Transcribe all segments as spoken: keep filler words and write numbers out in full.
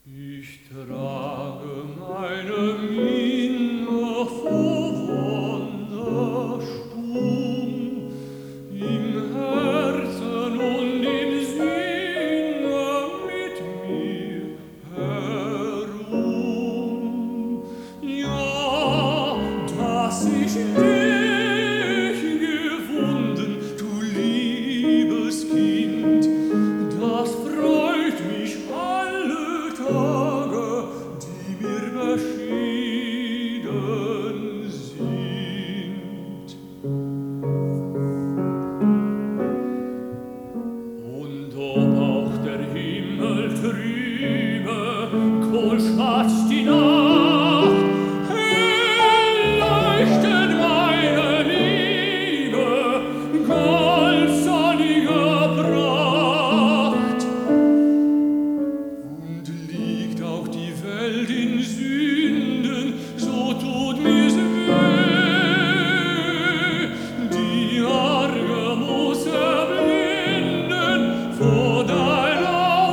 Ich trage meine Miene vor Wonnersturm im Herzen und im Sinne mit mir herum. Ja, dass ich dich gefunden, du liebes Kind, das freut mich alle Tage, die mir beschieden sind. Und ob auch der Himmel trübe, kohl schwarz die Nacht, hell leuchtet meine Liebe, goldsonnige Pracht. Und liegt auch die Welt in Sünden, so tut mir's weh. Die Arge muss erblinden vor deiner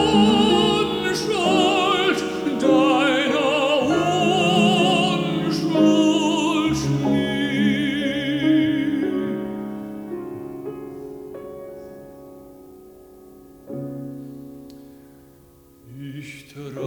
Unschuld, deiner Unschuld Schnee. Ich trage